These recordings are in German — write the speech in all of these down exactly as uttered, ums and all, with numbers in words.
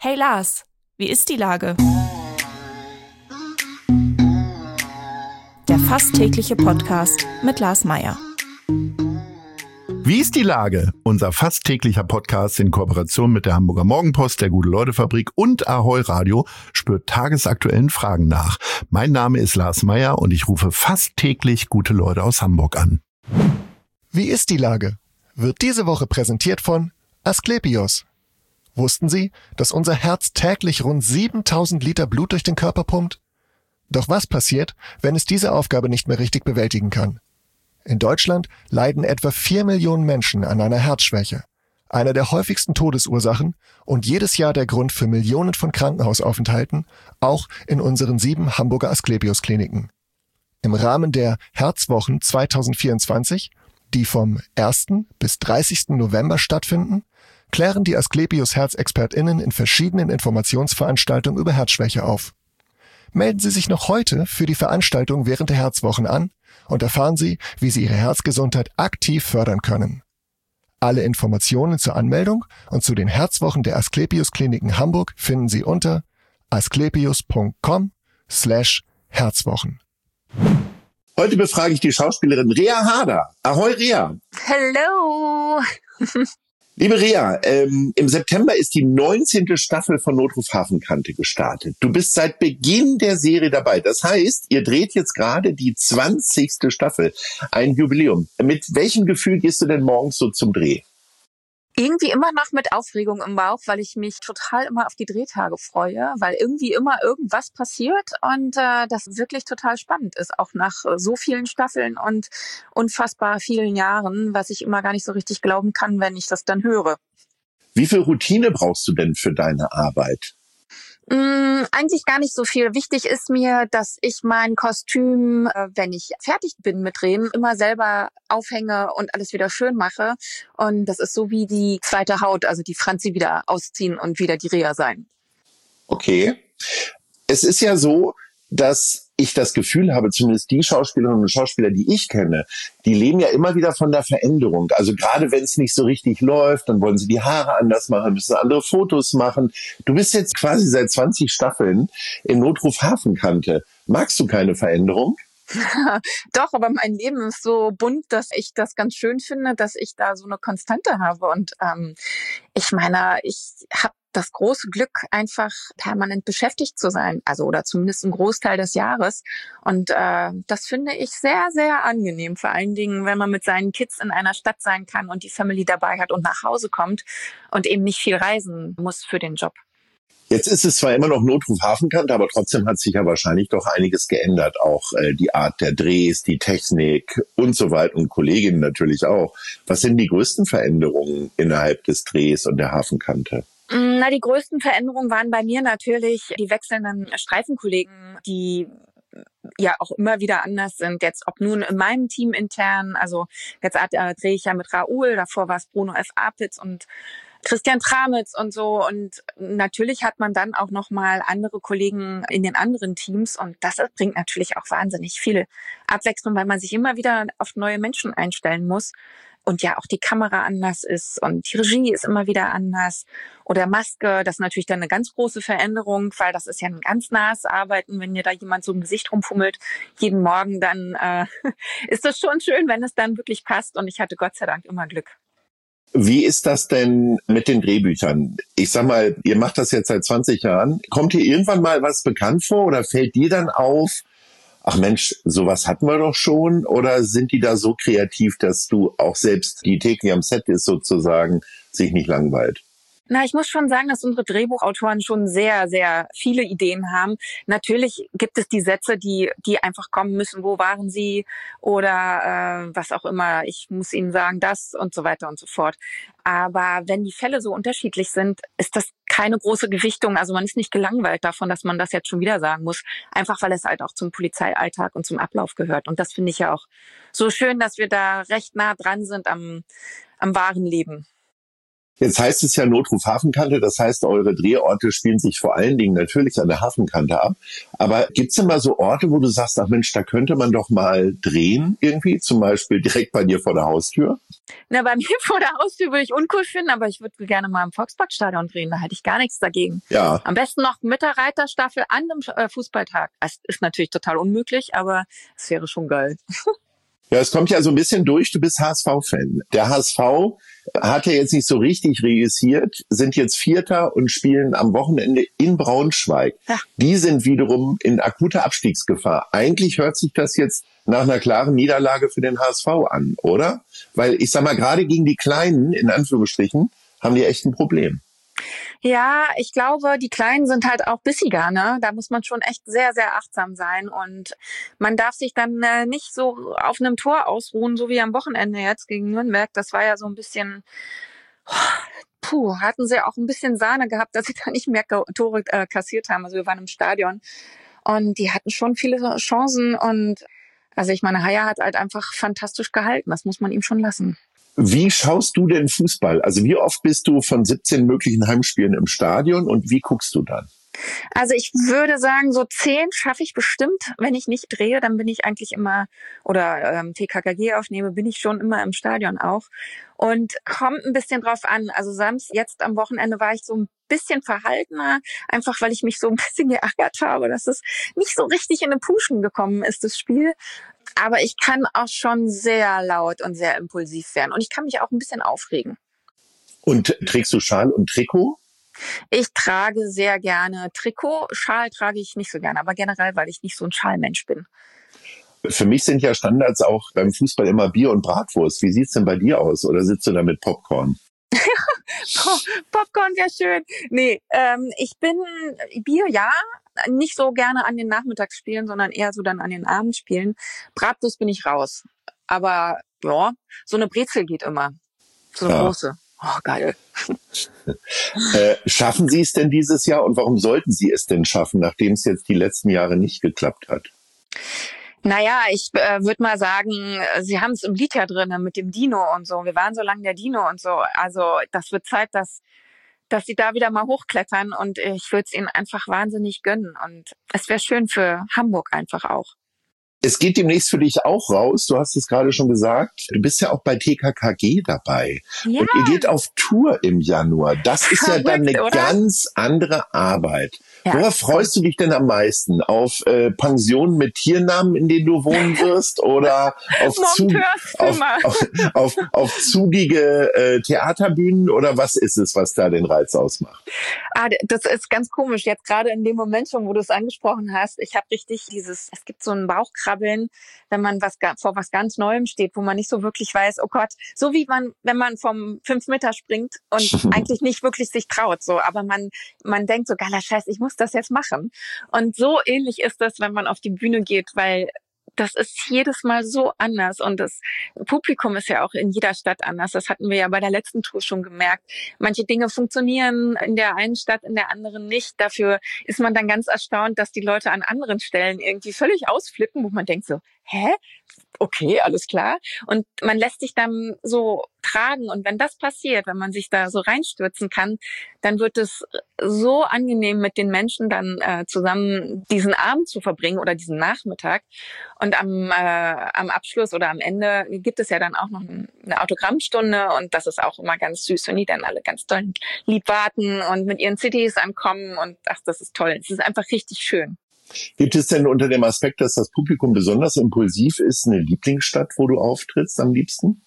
Hey Lars, wie ist die Lage? Der fast tägliche Podcast mit Lars Meyer. Wie ist die Lage? Unser fast täglicher Podcast in Kooperation mit der Hamburger Morgenpost, der Gute-Leute-Fabrik und Ahoi Radio spürt tagesaktuellen Fragen nach. Mein Name ist Lars Meyer und ich rufe fast täglich gute Leute aus Hamburg an. Wie ist die Lage? Wird diese Woche präsentiert von Asklepios. Wussten Sie, dass unser Herz täglich rund siebentausend Liter Blut durch den Körper pumpt? Doch was passiert, wenn es diese Aufgabe nicht mehr richtig bewältigen kann? In Deutschland leiden etwa vier Millionen Menschen an einer Herzschwäche, einer der häufigsten Todesursachen und jedes Jahr der Grund für Millionen von Krankenhausaufenthalten, auch in unseren sieben Hamburger Asklepios-Kliniken. Im Rahmen der Herzwochen zwanzig vierundzwanzig, die vom ersten bis dreißigsten November stattfinden, klären die Asklepios-HerzexpertInnen in verschiedenen Informationsveranstaltungen über Herzschwäche auf. Melden Sie sich noch heute für die Veranstaltung während der Herzwochen an und erfahren Sie, wie Sie Ihre Herzgesundheit aktiv fördern können. Alle Informationen zur Anmeldung und zu den Herzwochen der Asklepios Kliniken Hamburg finden Sie unter asklepios punkt com slash Herzwochen. Heute befrage ich die Schauspielerin Rea Harder. Ahoi, Rea. Hello. Liebe Rea, ähm, im September ist die neunzehnte Staffel von Notruf Hafenkante gestartet. Du bist seit Beginn der Serie dabei. Das heißt, ihr dreht jetzt gerade die zwanzigste Staffel. Ein Jubiläum. Mit welchem Gefühl gehst du denn morgens so zum Dreh? Irgendwie immer noch mit Aufregung im Bauch, weil ich mich total immer auf die Drehtage freue, weil irgendwie immer irgendwas passiert und äh, das wirklich total spannend ist, auch nach äh, so vielen Staffeln und unfassbar vielen Jahren, was ich immer gar nicht so richtig glauben kann, wenn ich das dann höre. Wie viel Routine brauchst du denn für deine Arbeit? Mm, eigentlich gar nicht so viel. Wichtig ist mir, dass ich mein Kostüm, äh, wenn ich fertig bin mit Drehen, immer selber aufhänge und alles wieder schön mache. Und das ist so wie die zweite Haut, also die Franzi wieder ausziehen und wieder die Rea sein. Okay. Es ist ja so, dass ich das Gefühl habe, zumindest die Schauspielerinnen und Schauspieler, die ich kenne, die leben ja immer wieder von der Veränderung. Also gerade wenn es nicht so richtig läuft, dann wollen sie die Haare anders machen, müssen andere Fotos machen. Du bist jetzt quasi seit zwanzig Staffeln in Notruf Hafenkante. Magst du keine Veränderung? Doch, aber mein Leben ist so bunt, dass ich das ganz schön finde, dass ich da so eine Konstante habe. Und ähm, ich meine, ich habe das große Glück, einfach permanent beschäftigt zu sein, also oder zumindest einen Großteil des Jahres. Und äh, das finde ich sehr, sehr angenehm, vor allen Dingen, wenn man mit seinen Kids in einer Stadt sein kann und die Family dabei hat und nach Hause kommt und eben nicht viel reisen muss für den Job. Jetzt ist es zwar immer noch Notruf Hafenkante, aber trotzdem hat sich ja wahrscheinlich doch einiges geändert. Auch äh, die Art der Drehs, die Technik und so weiter und Kolleginnen natürlich auch. Was sind die größten Veränderungen innerhalb des Drehs und der Hafenkante? Na, die größten Veränderungen waren bei mir natürlich die wechselnden Streifenkollegen, die ja auch immer wieder anders sind. Jetzt ob nun in meinem Team intern, also jetzt äh, drehe ich ja mit Raoul, davor war es Bruno F. Apitz und Christian Tramitz und so. Und natürlich hat man dann auch nochmal andere Kollegen in den anderen Teams. Und das bringt natürlich auch wahnsinnig viel Abwechslung, weil man sich immer wieder auf neue Menschen einstellen muss. Und ja, auch die Kamera anders ist und die Regie ist immer wieder anders. Oder Maske, das ist natürlich dann eine ganz große Veränderung, weil das ist ja ein ganz nahes Arbeiten, wenn dir da jemand so im Gesicht rumfummelt jeden Morgen, dann äh, ist das schon schön, wenn es dann wirklich passt. Und ich hatte Gott sei Dank immer Glück. Wie ist das denn mit den Drehbüchern? Ich sag mal, ihr macht das jetzt seit zwanzig Jahren. Kommt dir irgendwann mal was bekannt vor oder fällt dir dann auf, ach Mensch, sowas hatten wir doch schon? Oder sind die da so kreativ, dass du auch selbst, die täglich am Set ist sozusagen, sich nicht langweilt? Na, ich muss schon sagen, dass unsere Drehbuchautoren schon sehr, sehr viele Ideen haben. Natürlich gibt es die Sätze, die die einfach kommen müssen. Wo waren sie? Oder äh, was auch immer. Ich muss ihnen sagen, das und so weiter und so fort. Aber wenn die Fälle so unterschiedlich sind, ist das keine große Gewichtung. Also man ist nicht gelangweilt davon, dass man das jetzt schon wieder sagen muss. Einfach weil es halt auch zum Polizeialltag und zum Ablauf gehört. Und das finde ich ja auch so schön, dass wir da recht nah dran sind am, am wahren Leben. Jetzt heißt es ja Notruf Hafenkante, das heißt, eure Drehorte spielen sich vor allen Dingen natürlich an der Hafenkante ab. Aber gibt's denn mal so Orte, wo du sagst, ach Mensch, da könnte man doch mal drehen irgendwie, zum Beispiel direkt bei dir vor der Haustür? Na, bei mir vor der Haustür würde ich uncool finden, aber ich würde gerne mal im Volksparkstadion drehen, da hätte ich gar nichts dagegen. Ja. Am besten noch mit der Reiterstaffel an dem äh, Fußballtag. Das ist natürlich total unmöglich, aber es wäre schon geil. Ja, es kommt ja so ein bisschen durch, du bist H S V-Fan. Der H S V hat ja jetzt nicht so richtig reüssiert, sind jetzt Vierter und spielen am Wochenende in Braunschweig. Ja. Die sind wiederum in akuter Abstiegsgefahr. Eigentlich hört sich das jetzt nach einer klaren Niederlage für den H S V an, oder? Weil ich sag mal, gerade gegen die Kleinen, in Anführungsstrichen, haben die echt ein Problem. Ja, ich glaube, die Kleinen sind halt auch bissiger, ne? Da muss man schon echt sehr, sehr achtsam sein und man darf sich dann äh, nicht so auf einem Tor ausruhen, so wie am Wochenende jetzt gegen Nürnberg. Das war ja so ein bisschen, puh, hatten sie auch ein bisschen Sahne gehabt, dass sie da nicht mehr Tore äh, kassiert haben. Also wir waren im Stadion und die hatten schon viele Chancen und also ich meine, Haya hat halt einfach fantastisch gehalten. Das muss man ihm schon lassen. Wie schaust du denn Fußball? Also wie oft bist du von siebzehn möglichen Heimspielen im Stadion und wie guckst du dann? Also ich würde sagen, so zehn schaffe ich bestimmt. Wenn ich nicht drehe, dann bin ich eigentlich immer, oder ähm, T K K G aufnehme, bin ich schon immer im Stadion auch. Und kommt ein bisschen drauf an. Also Samstag, jetzt am Wochenende war ich so ein bisschen verhaltener, einfach weil ich mich so ein bisschen geärgert habe, dass es nicht so richtig in den Puschen gekommen ist, das Spiel. Aber ich kann auch schon sehr laut und sehr impulsiv werden. Und ich kann mich auch ein bisschen aufregen. Und trägst du Schal und Trikot? Ich trage sehr gerne Trikot. Schal trage ich nicht so gerne, aber generell, weil ich nicht so ein Schalmensch bin. Für mich sind ja Standards auch beim Fußball immer Bier und Bratwurst. Wie sieht's denn bei dir aus? Oder sitzt du da mit Popcorn? Popcorn wäre schön. Nee, ähm, ich bin Bier, ja, nicht so gerne an den Nachmittagsspielen, sondern eher so dann an den Abendspielen. Bratwurst bin ich raus. Aber ja, so eine Brezel geht immer. So eine ja. große. Oh, geil. äh, schaffen Sie es denn dieses Jahr und warum sollten Sie es denn schaffen, nachdem es jetzt die letzten Jahre nicht geklappt hat? Naja, ich äh, würde mal sagen, Sie haben es im Lied ja drin mit dem Dino und so. Wir waren so lange der Dino und so. Also das wird Zeit, dass dass sie da wieder mal hochklettern und ich würde es ihnen einfach wahnsinnig gönnen. Und es wäre schön für Hamburg einfach auch. Es geht demnächst für dich auch raus. Du hast es gerade schon gesagt. Du bist ja auch bei T K K G dabei. Ja. Und ihr geht auf Tour im Januar. Das ist Verrückt, ja dann eine oder? ganz andere Arbeit. Ja. Worauf freust du dich denn am meisten? Auf äh, Pensionen mit Tiernamen, in denen du wohnen wirst? Oder auf, Zug, auf, auf, auf, auf zugige äh, Theaterbühnen? Oder was ist es, was da den Reiz ausmacht? Ah, das ist ganz komisch. Jetzt gerade in dem Moment schon, wo du es angesprochen hast. Ich habe richtig dieses, es gibt so ein Bauchkrabbeln, wenn man was vor was ganz Neuem steht, wo man nicht so wirklich weiß, oh Gott, so wie man, wenn man vom fünf Meter springt und eigentlich nicht wirklich sich traut, so, aber man, man denkt so, geiler Scheiß, ich muss das jetzt machen. Und so ähnlich ist das, wenn man auf die Bühne geht, weil das ist jedes Mal so anders und das Publikum ist ja auch in jeder Stadt anders. Das hatten wir ja bei der letzten Tour schon gemerkt. Manche Dinge funktionieren in der einen Stadt, in der anderen nicht. Dafür ist man dann ganz erstaunt, dass die Leute an anderen Stellen irgendwie völlig ausflippen, wo man denkt so, hä? Okay, alles klar. Und man lässt sich dann so tragen. Und wenn das passiert, wenn man sich da so reinstürzen kann, dann wird es so angenehm, mit den Menschen dann äh, zusammen diesen Abend zu verbringen oder diesen Nachmittag. Und am, äh, am Abschluss oder am Ende gibt es ja dann auch noch eine Autogrammstunde. Und das ist auch immer ganz süß, wenn die dann alle ganz doll lieb warten und mit ihren C Ds ankommen. Und ach, das ist toll. Es ist einfach richtig schön. Gibt es denn unter dem Aspekt, dass das Publikum besonders impulsiv ist, eine Lieblingsstadt, wo du auftrittst am liebsten?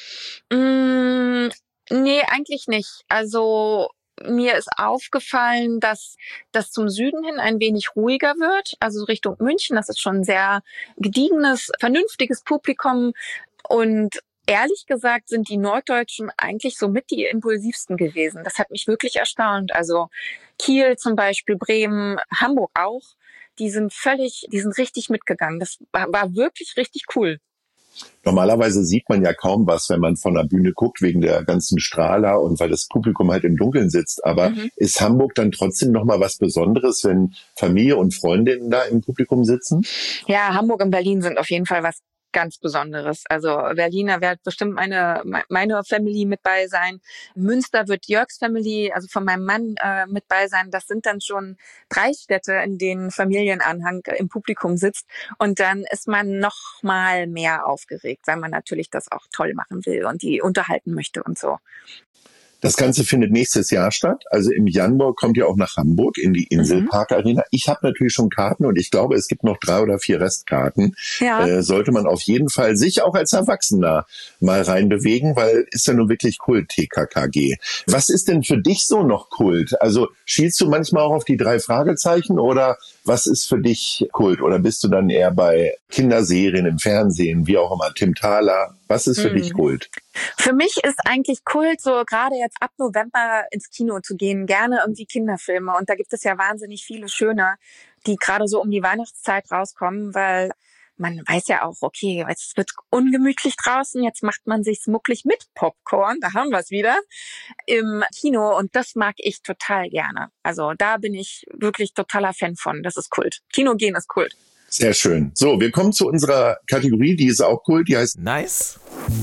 Mm, nee, eigentlich nicht. Also mir ist aufgefallen, dass das zum Süden hin ein wenig ruhiger wird. Also Richtung München, das ist schon ein sehr gediegenes, vernünftiges Publikum. Und ehrlich gesagt sind die Norddeutschen eigentlich somit die impulsivsten gewesen. Das hat mich wirklich erstaunt. Also Kiel zum Beispiel, Bremen, Hamburg auch. Die sind völlig, die sind richtig mitgegangen. Das war, war wirklich richtig cool. Normalerweise sieht man ja kaum was, wenn man von der Bühne guckt, wegen der ganzen Strahler und weil das Publikum halt im Dunkeln sitzt. Aber mhm. ist Hamburg dann trotzdem nochmal was Besonderes, wenn Familie und Freundinnen da im Publikum sitzen? Ja, Hamburg und Berlin sind auf jeden Fall was ganz Besonderes. Also Berliner wird bestimmt meine meine Family mit bei sein. Münster wird Jörgs Family, also von meinem Mann, äh, mit bei sein. Das sind dann schon drei Städte, in denen Familienanhang im Publikum sitzt. Und dann ist man noch mal mehr aufgeregt, weil man natürlich das auch toll machen will und die unterhalten möchte und so. Das Ganze findet nächstes Jahr statt. Also im Januar kommt ihr auch nach Hamburg in die Inselpark Arena. Ich habe natürlich schon Karten und ich glaube, es gibt noch drei oder vier Restkarten. Ja. Äh, sollte man auf jeden Fall sich auch als Erwachsener mal reinbewegen, weil ist ja nun wirklich Kult, T K K G. Was ist denn für dich so noch Kult? Also schielst du manchmal auch auf die drei Fragezeichen oder was ist für dich Kult? Oder bist du dann eher bei Kinderserien im Fernsehen, wie auch immer, Tim Thaler? Was ist für hm. dich Kult? Für mich ist eigentlich Kult, so gerade jetzt ab November ins Kino zu gehen, gerne irgendwie Kinderfilme. Und da gibt es ja wahnsinnig viele schöne, die gerade so um die Weihnachtszeit rauskommen, weil man weiß ja auch, okay, jetzt wird ungemütlich draußen, jetzt macht man sich's mucklig mit Popcorn, da haben wir es wieder, im Kino. Und das mag ich total gerne. Also da bin ich wirklich totaler Fan von. Das ist Kult. Kino gehen ist Kult. Sehr schön. So, wir kommen zu unserer Kategorie, die ist auch Kult, die heißt Nice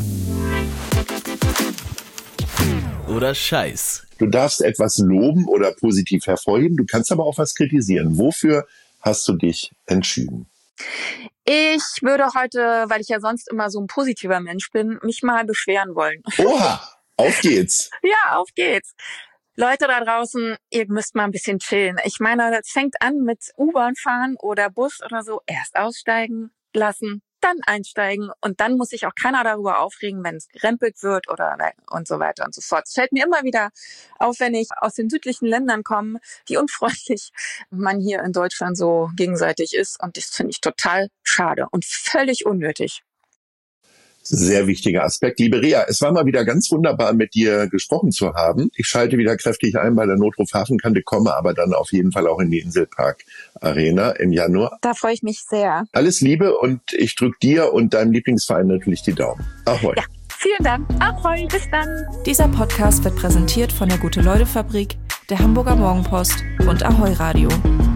oder Scheiß. Du darfst etwas loben oder positiv hervorheben, du kannst aber auch was kritisieren. Wofür hast du dich entschieden? Ich würde heute, weil ich ja sonst immer so ein positiver Mensch bin, mich mal beschweren wollen. Oha, auf geht's. Ja, auf geht's. Leute da draußen, ihr müsst mal ein bisschen chillen. Ich meine, das fängt an mit U-Bahn fahren oder Bus oder so. Erst aussteigen lassen, dann einsteigen und dann muss sich auch keiner darüber aufregen, wenn es gerempelt wird oder und so weiter und so fort. Es fällt mir immer wieder auf, wenn ich aus den südlichen Ländern komme, wie unfreundlich man hier in Deutschland so gegenseitig ist, und das finde ich total schade und völlig unnötig. Sehr wichtiger Aspekt. Liebe Rea, es war mal wieder ganz wunderbar, mit dir gesprochen zu haben. Ich schalte wieder kräftig ein bei der Notruf Hafenkante, komme aber dann auf jeden Fall auch in die Inselpark Arena im Januar. Da freue ich mich sehr. Alles Liebe und ich drücke dir und deinem Lieblingsverein natürlich die Daumen. Ahoi. Ja, vielen Dank. Ahoi, bis dann. Dieser Podcast wird präsentiert von der Gute-Leute-Fabrik, der Hamburger Morgenpost und Ahoi Radio.